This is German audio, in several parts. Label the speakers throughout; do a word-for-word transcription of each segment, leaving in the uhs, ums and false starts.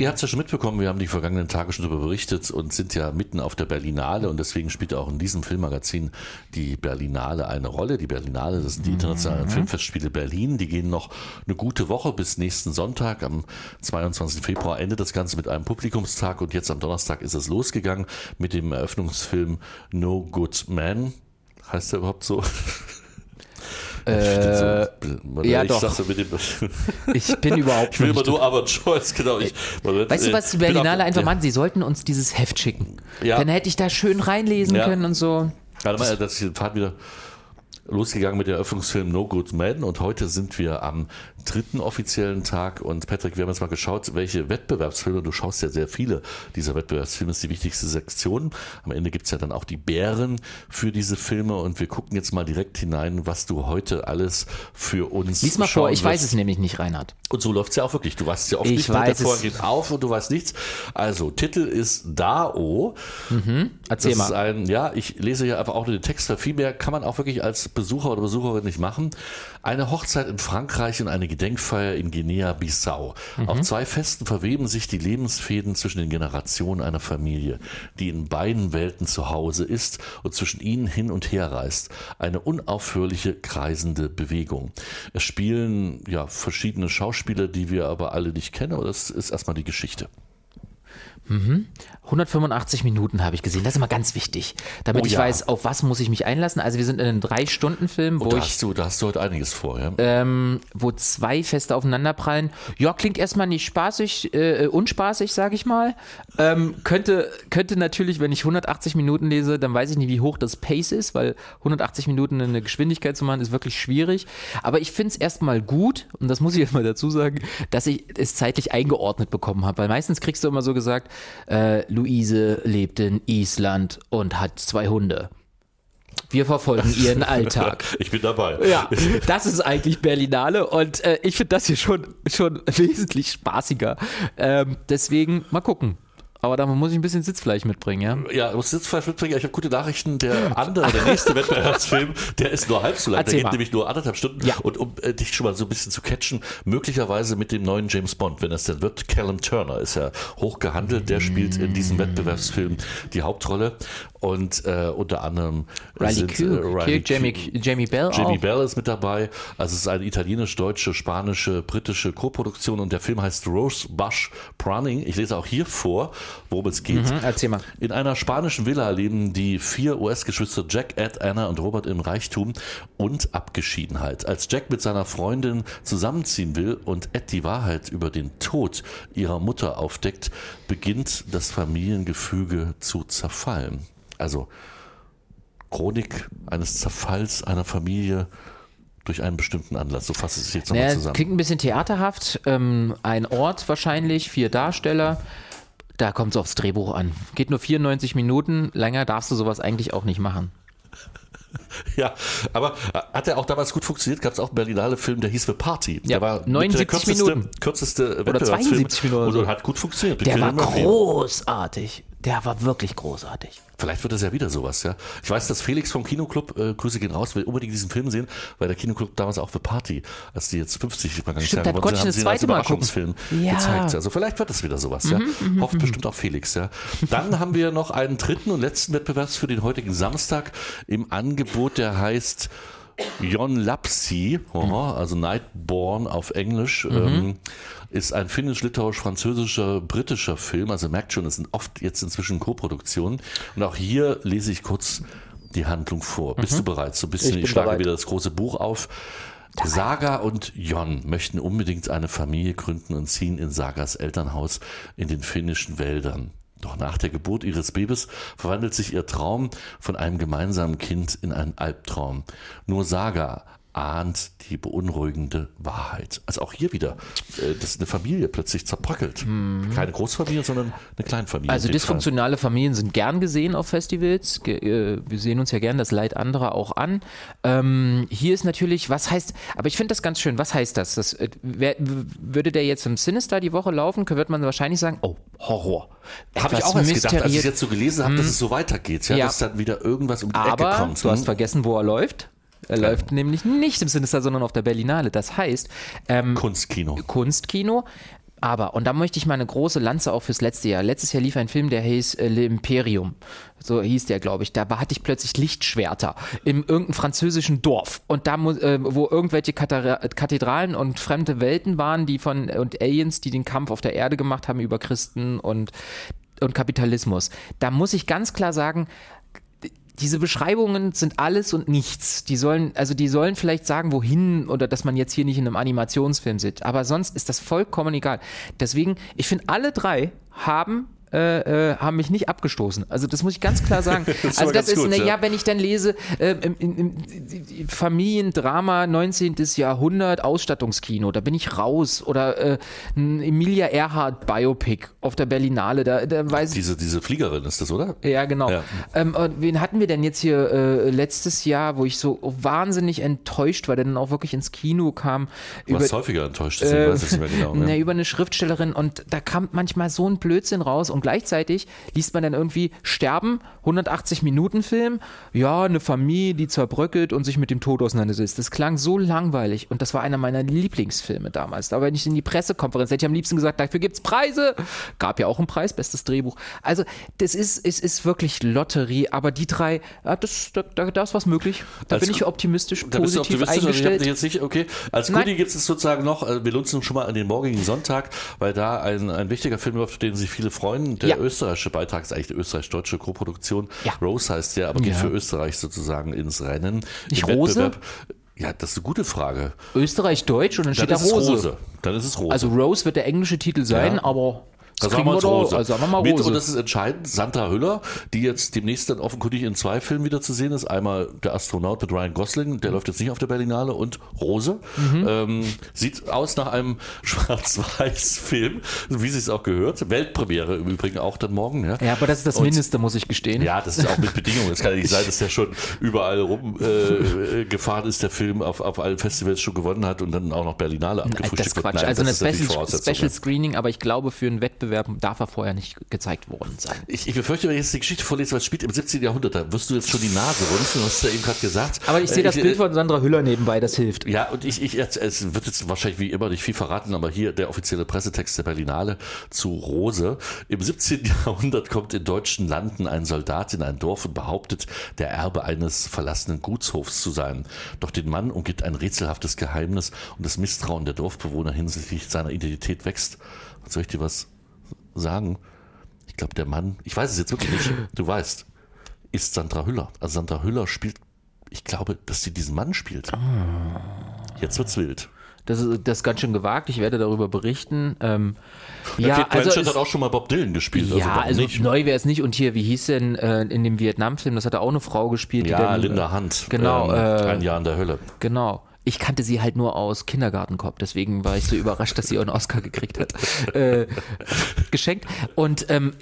Speaker 1: Ihr habt es ja schon mitbekommen, wir haben die vergangenen Tage schon darüber berichtet und sind ja mitten auf der Berlinale und deswegen spielt auch in diesem Filmmagazin die Berlinale eine Rolle. Die Berlinale, das sind die internationalen mhm. Filmfestspiele Berlin, die gehen noch eine gute Woche bis nächsten Sonntag. Am zweiundzwanzigsten Februar endet das Ganze mit einem Publikumstag und jetzt am Donnerstag ist es losgegangen mit dem Eröffnungsfilm No Good Man. Heißt der überhaupt so?
Speaker 2: Äh, so, ja
Speaker 1: ich
Speaker 2: doch.
Speaker 1: So mit dem,
Speaker 2: ich bin überhaupt
Speaker 1: Ich will
Speaker 2: nicht.
Speaker 1: immer nur aber Choice, genau. Ich,
Speaker 2: weißt du, was die Berlinale einfach machen? Sie sollten uns dieses Heft schicken. Ja. Dann hätte ich da schön reinlesen ja. können und so.
Speaker 1: Warte mal, dass ich den Pfad wieder losgegangen mit dem Eröffnungsfilm No Good Man und heute sind wir am dritten offiziellen Tag und Patrick, wir haben jetzt mal geschaut, welche Wettbewerbsfilme, du schaust ja sehr viele dieser Wettbewerbsfilme, ist die wichtigste Sektion. Am Ende gibt es ja dann auch die Bären für diese Filme und wir gucken jetzt mal direkt hinein, was du heute alles für uns
Speaker 2: Lies mal vor, ich
Speaker 1: wirst.
Speaker 2: weiß es nämlich nicht, Reinhard.
Speaker 1: Und so läuft es ja auch wirklich. Du weißt ja oft
Speaker 2: ich
Speaker 1: nicht,
Speaker 2: weiß
Speaker 1: der Vorhang geht auf und du weißt nichts. Also, Titel ist Dao.
Speaker 2: Mhm. Erzähl
Speaker 1: das
Speaker 2: mal.
Speaker 1: Ist ein, ja, ich lese hier einfach auch nur den Text, weil viel mehr kann man auch wirklich als Besucher oder Besucherin nicht machen. Eine Hochzeit in Frankreich und eine Gedenkfeier in Guinea-Bissau. Mhm. Auf zwei Festen verweben sich die Lebensfäden zwischen den Generationen einer Familie, die in beiden Welten zu Hause ist und zwischen ihnen hin und her reist. Eine unaufhörliche, kreisende Bewegung. Es spielen ja verschiedene Schauspieler, die wir aber alle nicht kennen, aber das ist erstmal die Geschichte.
Speaker 2: Mhm. hundertfünfundachtzig Minuten habe ich gesehen. Das ist immer ganz wichtig, damit
Speaker 1: oh,
Speaker 2: ich
Speaker 1: ja.
Speaker 2: weiß, auf was muss ich mich einlassen. Also wir sind in einem Drei-Stunden-Film, wo
Speaker 1: da
Speaker 2: ich,
Speaker 1: hast du, da hast du heute einiges vor, ja?
Speaker 2: ähm, wo zwei Feste aufeinanderprallen. Ja, klingt erstmal nicht spaßig, äh, unspaßig, sage ich mal. Ähm, könnte, könnte natürlich, wenn ich hundertachtzig Minuten lese, dann weiß ich nicht, wie hoch das Pace ist, weil hundertachtzig Minuten eine Geschwindigkeit zu machen, ist wirklich schwierig. Aber ich finde es erstmal gut, und das muss ich jetzt mal dazu sagen, dass ich es zeitlich eingeordnet bekommen habe. Weil meistens kriegst du immer so gesagt, äh, Luise lebt in Island und hat zwei Hunde. Wir verfolgen ihren Alltag.
Speaker 1: Ich bin dabei.
Speaker 2: Ja, das ist eigentlich Berlinale und äh, ich finde das hier schon, schon wesentlich spaßiger. Ähm, deswegen mal gucken. Aber da muss ich ein bisschen Sitzfleisch mitbringen, ja?
Speaker 1: Ja, du musst Sitzfleisch mitbringen. Ich habe gute Nachrichten. Der andere, der nächste Wettbewerbsfilm, der ist nur halb so lang.
Speaker 2: Erzähl
Speaker 1: der geht
Speaker 2: mal.
Speaker 1: nämlich nur anderthalb Stunden.
Speaker 2: Ja.
Speaker 1: Und um äh, dich schon mal so ein bisschen zu catchen, möglicherweise mit dem neuen James Bond, wenn es denn wird. Callum Turner ist ja hoch gehandelt. Der spielt in diesem Wettbewerbsfilm die Hauptrolle. Und äh, unter anderem
Speaker 2: Riley
Speaker 1: sind
Speaker 2: Q,
Speaker 1: äh, Riley
Speaker 2: Q, Jamie, Jamie Bell
Speaker 1: Jamie
Speaker 2: auch.
Speaker 1: Bell ist mit dabei. Also es ist eine italienisch-deutsche, spanische, britische Co-Produktion und der Film heißt Rosebush Pruning. Ich lese auch hier vor, worum es geht.
Speaker 2: Mhm, erzähl mal.
Speaker 1: In einer spanischen Villa leben die vier U S-Geschwister Jack, Ed, Anna und Robert im Reichtum und Abgeschiedenheit. Als Jack mit seiner Freundin zusammenziehen will und Ed die Wahrheit über den Tod ihrer Mutter aufdeckt, beginnt das Familiengefüge zu zerfallen. Also Chronik eines Zerfalls einer Familie durch einen bestimmten Anlass. So fasst es jetzt nochmal
Speaker 2: Naja,
Speaker 1: zusammen.
Speaker 2: klingt ein bisschen theaterhaft. Ähm, ein Ort wahrscheinlich, vier Darsteller. Da kommt es aufs Drehbuch an. Geht nur vierundneunzig Minuten. Länger darfst du sowas eigentlich auch nicht machen.
Speaker 1: Ja, aber hat er auch damals gut funktioniert? Gab es auch einen Berlinale-Film, der hieß The Party.
Speaker 2: Ja,
Speaker 1: der war
Speaker 2: neunundsiebzig
Speaker 1: der kürzeste,
Speaker 2: Minuten.
Speaker 1: kürzeste
Speaker 2: Oder
Speaker 1: Wettbewerbsfilm.
Speaker 2: zweiundsiebzig Minuten. Oder so.
Speaker 1: Und hat gut funktioniert.
Speaker 2: Der war
Speaker 1: Killian Murphy.
Speaker 2: großartig. Der war wirklich großartig.
Speaker 1: Vielleicht wird das ja wieder sowas, ja. Ich weiß, dass Felix vom Kinoclub, äh, Grüße gehen raus, will unbedingt diesen Film sehen, weil der Kinoclub damals auch The Party, als die jetzt fünfzig vergangene
Speaker 2: Stimmt,
Speaker 1: Jahre
Speaker 2: da
Speaker 1: waren,
Speaker 2: konnte ich
Speaker 1: haben
Speaker 2: das
Speaker 1: sie ihn als
Speaker 2: zweite Mal gucken.
Speaker 1: Überraschungsfilm
Speaker 2: Ja.
Speaker 1: gezeigt. Also vielleicht wird das wieder sowas, ja.
Speaker 2: Mhm,
Speaker 1: Hofft bestimmt auch Felix, ja. Dann haben wir noch einen dritten und letzten Wettbewerb für den heutigen Samstag im Angebot, der heißt Jon Lapsi, also Nightborn auf Englisch, mhm. ähm, ist ein finnisch-litauisch-französischer, britischer Film. Also merkt schon, es sind oft jetzt inzwischen Co-Produktionen. Und auch hier lese ich kurz die Handlung vor. Bist
Speaker 2: mhm.
Speaker 1: du bereit? So ein bisschen, ich,
Speaker 2: ich
Speaker 1: schlage
Speaker 2: bereit.
Speaker 1: wieder das große Buch auf. Saga und Jon möchten unbedingt eine Familie gründen und ziehen in Sagas Elternhaus in den finnischen Wäldern. Doch nach der Geburt ihres Babys verwandelt sich ihr Traum von einem gemeinsamen Kind in einen Albtraum. Nur Saga ahnt die beunruhigende Wahrheit. Also auch hier wieder, äh, dass eine Familie plötzlich zerbröckelt. Mhm. Keine Großfamilie, sondern eine Kleinfamilie.
Speaker 2: Also dysfunktionale Familien sind gern gesehen auf Festivals. Ge- äh, wir sehen uns ja gern das Leid anderer auch an. Ähm, hier ist natürlich, was heißt, aber ich finde das ganz schön, was heißt das? das äh, wer, w- würde der jetzt im Sinister die Woche laufen, wird man wahrscheinlich sagen, oh, Horror.
Speaker 1: Habe ich auch erst gedacht, als ich jetzt so gelesen habe, dass es so weitergeht, ja,
Speaker 2: Ja.
Speaker 1: dass dann wieder irgendwas um die
Speaker 2: Aber
Speaker 1: Ecke kommt.
Speaker 2: du hast
Speaker 1: hm?
Speaker 2: vergessen, wo er läuft. Er
Speaker 1: Ja.
Speaker 2: läuft nämlich nicht im Sinister, sondern auf der Berlinale. Das heißt, ähm,
Speaker 1: Kunstkino.
Speaker 2: Kunstkino. Aber, und da möchte ich mal eine große Lanze auch fürs letzte Jahr. Letztes Jahr lief ein Film, der hieß äh, L'Imperium. So hieß der, glaube ich. Da hatte ich plötzlich Lichtschwerter in irgendeinem französischen Dorf. Und da, äh, wo irgendwelche Kathedralen und fremde Welten waren, die von, und Aliens, die den Kampf auf der Erde gemacht haben über Christen und, und Kapitalismus. Da muss ich ganz klar sagen, diese Beschreibungen sind alles und nichts. Die sollen, also die sollen vielleicht sagen, wohin oder dass man jetzt hier nicht in einem Animationsfilm sitzt. Aber sonst ist das vollkommen egal. Deswegen, ich finde, alle drei haben Äh, äh, haben mich nicht abgestoßen. Also das muss ich ganz klar sagen.
Speaker 1: das
Speaker 2: also das ist,
Speaker 1: gut,
Speaker 2: ne,
Speaker 1: ja.
Speaker 2: ja, wenn ich dann lese, äh, im, im, im Familiendrama neunzehnten. Jahrhundert, Ausstattungskino, da bin ich raus. Oder äh, ein Emilia Earhart Biopic auf der Berlinale, da, da weiß
Speaker 1: diese, diese Fliegerin ist das, oder?
Speaker 2: Ja, genau. Ja. Ähm, wen hatten wir denn jetzt hier äh, letztes Jahr, wo ich so wahnsinnig enttäuscht war, der dann auch wirklich ins Kino kam.
Speaker 1: Du warst
Speaker 2: über,
Speaker 1: häufiger enttäuscht, deswegen äh, weiß ich nicht mehr genau.
Speaker 2: Ne, über eine Schriftstellerin und da kam manchmal so ein Blödsinn raus und gleichzeitig liest man dann irgendwie Sterben, hundertachtzig Minuten Film, ja, eine Familie, die zerbröckelt und sich mit dem Tod auseinandersetzt. Das klang so langweilig und das war einer meiner Lieblingsfilme damals. Aber wenn ich in die Pressekonferenz hätte ich am liebsten gesagt, dafür gibt's Preise. Gab ja auch einen Preis, bestes Drehbuch. Also das ist, es ist wirklich Lotterie, aber die drei, ja, das, da, da ist was möglich. Da
Speaker 1: als,
Speaker 2: bin ich optimistisch,
Speaker 1: da bist
Speaker 2: positiv
Speaker 1: du optimistisch,
Speaker 2: eingestellt.
Speaker 1: Also ich jetzt nicht, okay. Als Goodie gibt es sozusagen noch, wir nutzen schon mal an den morgigen Sonntag, weil da ein, ein wichtiger Film läuft, auf den sich viele freuen. Der ja. österreichische Beitrag ist eigentlich die österreichisch-deutsche Koproduktion. Ja. Rose heißt der, aber geht ja. für Österreich sozusagen ins Rennen.
Speaker 2: Nicht Rose?
Speaker 1: Ja, das ist eine gute Frage.
Speaker 2: Österreich-Deutsch und dann, dann steht da Rose. Rose.
Speaker 1: Dann ist es Rose.
Speaker 2: Also Rose wird der englische Titel sein, ja. aber...
Speaker 1: Das sagen wir uns Rose. Also sagen wir mal Rose. Mit, und das ist entscheidend, Sandra Hüller, die jetzt demnächst dann offenkundig in zwei Filmen wieder zu sehen ist. Einmal der Astronaut mit Ryan Gosling, der mhm. läuft jetzt nicht auf der Berlinale, und Rose. Mhm. Ähm, sieht aus nach einem Schwarz-Weiß-Film, wie es sich auch gehört. Weltpremiere im Übrigen auch dann morgen. Ja,
Speaker 2: ja aber das ist das und, Mindeste, muss ich gestehen.
Speaker 1: Ja, das ist auch mit Bedingungen. Es kann ja nicht sein, dass der schon überall rumgefahren äh, ist, der Film auf, auf allen Festivals schon gewonnen hat und dann auch noch Berlinale abgefrühstückt
Speaker 2: wird. Das ist Quatsch. Nein, also das eine Special, Special Screening, aber ich glaube, für einen Wettbewerb darf er vorher nicht gezeigt worden sein.
Speaker 1: Ich, ich befürchte, wenn ich jetzt die Geschichte vorlese, was spielt im siebzehnten. Jahrhundert, da wirst du jetzt schon die Nase runzeln, hast du ja eben gerade gesagt.
Speaker 2: Aber ich sehe das ich, Bild von Sandra Hüller nebenbei, das hilft.
Speaker 1: Ja, und ich, ich es wird jetzt wahrscheinlich wie immer nicht viel verraten, aber hier der offizielle Pressetext der Berlinale zu Rose. Im siebzehnten. Jahrhundert kommt in deutschen Landen ein Soldat in ein Dorf und behauptet, der Erbe eines verlassenen Gutshofs zu sein. Doch den Mann umgibt ein rätselhaftes Geheimnis und das Misstrauen der Dorfbewohner hinsichtlich seiner Identität wächst. Und soll ich dir was sagen? Ich glaube, der Mann, ich weiß es jetzt wirklich nicht, du weißt, ist Sandra Hüller. Also Sandra Hüller spielt, ich glaube, dass sie diesen Mann spielt. Jetzt wird's wild.
Speaker 2: Das ist, das ist ganz schön gewagt, ich werde darüber berichten. Ähm,
Speaker 1: ja,
Speaker 2: ja,
Speaker 1: Kate Blanchett
Speaker 2: also
Speaker 1: hat auch schon mal Bob Dylan gespielt.
Speaker 2: Ja,
Speaker 1: also,
Speaker 2: also
Speaker 1: nicht.
Speaker 2: neu wäre es nicht. Und hier, wie hieß denn äh, in dem Vietnam-Film, das hat auch eine Frau gespielt.
Speaker 1: Ja,
Speaker 2: die dann,
Speaker 1: Linda Hunt.
Speaker 2: Genau.
Speaker 1: Ähm,
Speaker 2: äh,
Speaker 1: ein Jahr in der Hölle.
Speaker 2: Genau. Ich kannte sie halt nur aus Kindergartenkopf, deswegen war ich so überrascht, dass sie auch einen Oscar gekriegt hat. Äh, geschenkt. Und ähm,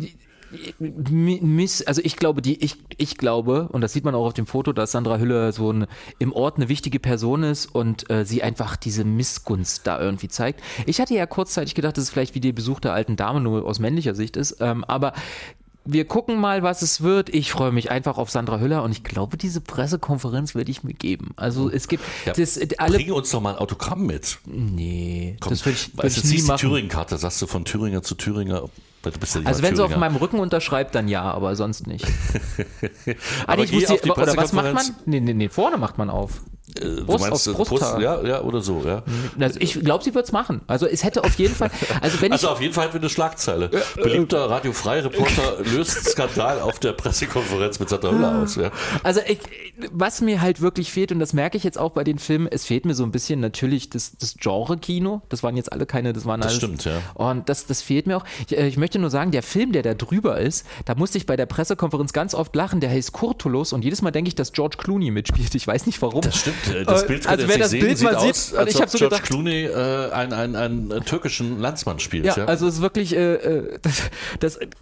Speaker 2: Miss, also ich glaube, die, ich, ich glaube, und das sieht man auch auf dem Foto, dass Sandra Hüller so ein, im Ort eine wichtige Person ist und äh, sie einfach diese Missgunst da irgendwie zeigt. Ich hatte ja kurzzeitig gedacht, dass es vielleicht wie der Besuch der alten Dame nur aus männlicher Sicht ist, ähm, aber wir gucken mal, was es wird. Ich freue mich einfach auf Sandra Hüller und ich glaube, diese Pressekonferenz werde ich mir geben. Also es gibt
Speaker 1: ja,
Speaker 2: das, alle
Speaker 1: bringe uns doch mal ein Autogramm mit.
Speaker 2: Nee,
Speaker 1: Komm,
Speaker 2: das würde ich, würd
Speaker 1: weißt,
Speaker 2: ich
Speaker 1: du
Speaker 2: nie
Speaker 1: ziehst
Speaker 2: machen.
Speaker 1: die Thüringen-Karte, sagst du von Thüringer zu Thüringer. Du bist ja nicht
Speaker 2: also wenn
Speaker 1: Thüringer.
Speaker 2: sie auf meinem Rücken unterschreibt, dann ja, aber sonst nicht.
Speaker 1: aber
Speaker 2: ich wusste, oder was macht man? Nee, nee, nee, vorne macht man auf.
Speaker 1: Äh,
Speaker 2: Brust
Speaker 1: du meinst,
Speaker 2: aufs Brusthaar.
Speaker 1: Brust, ja, ja, oder so, ja.
Speaker 2: Also ich glaube, sie wird es machen. Also es hätte auf jeden Fall, also wenn
Speaker 1: also
Speaker 2: ich,
Speaker 1: auf jeden Fall für eine Schlagzeile. Beliebter Radio Frei-Reporter löst Skandal auf der Pressekonferenz mit Sandra Hüller aus. Ja.
Speaker 2: Also ich, was mir halt wirklich fehlt, und das merke ich jetzt auch bei den Filmen, es fehlt mir so ein bisschen natürlich das, das Genre-Kino. Das waren jetzt alle keine, das waren
Speaker 1: Das
Speaker 2: alles,
Speaker 1: stimmt, ja.
Speaker 2: Und das, das fehlt mir auch. Ich, ich möchte nur sagen, der Film, der da drüber ist, da musste ich bei der Pressekonferenz ganz oft lachen, der heißt Kurtulus und jedes Mal denke ich, dass George Clooney mitspielt. Ich weiß nicht warum.
Speaker 1: Das stimmt, das Bild kann
Speaker 2: also wer das
Speaker 1: sehen,
Speaker 2: Bild
Speaker 1: sieht
Speaker 2: mal
Speaker 1: aus,
Speaker 2: sieht,
Speaker 1: als
Speaker 2: ich habe
Speaker 1: ob
Speaker 2: so
Speaker 1: George
Speaker 2: gedacht,
Speaker 1: Clooney äh, einen, einen, einen türkischen Landsmann spielt.
Speaker 2: Ja,
Speaker 1: Ja,
Speaker 2: also es ist wirklich, äh, das, das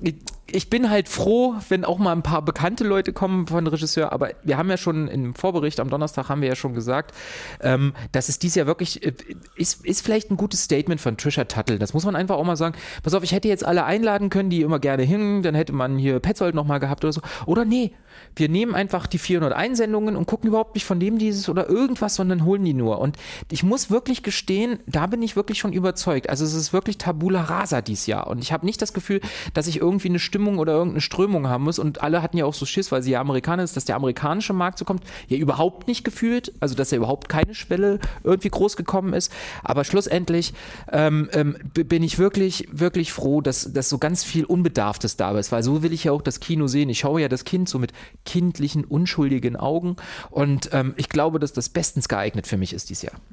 Speaker 2: ich bin halt froh, wenn auch mal ein paar bekannte Leute kommen von Regisseur, aber wir haben ja schon im Vorbericht am Donnerstag haben wir ja schon gesagt, ähm, dass es dies Jahr wirklich, äh, ist, ist vielleicht ein gutes Statement von Trisha Tuttle, das muss man einfach auch mal sagen, pass auf, ich hätte jetzt alle einladen können, die immer gerne hingen, dann hätte man hier Petzold nochmal gehabt oder so, oder nee, wir nehmen einfach die vierhunderteins Sendungen und gucken überhaupt nicht von dem dieses oder irgendwas, sondern holen die nur und ich muss wirklich gestehen, da bin ich wirklich schon überzeugt, also es ist wirklich Tabula Rasa dieses Jahr und ich habe nicht das Gefühl, dass ich irgendwie eine Stimmung oder irgendeine Strömung haben muss und alle hatten ja auch so Schiss, weil sie ja Amerikaner ist, dass der amerikanische Markt so kommt, ja überhaupt nicht gefühlt, also dass ja überhaupt keine Schwelle irgendwie groß gekommen ist, aber schlussendlich ähm, ähm, bin ich wirklich, wirklich froh, dass, dass so ganz viel Unbedarftes da ist, weil so will ich ja auch das Kino sehen, ich schaue ja das Kind so mit kindlichen, unschuldigen Augen und ähm, ich glaube, dass das bestens geeignet für mich ist dieses Jahr.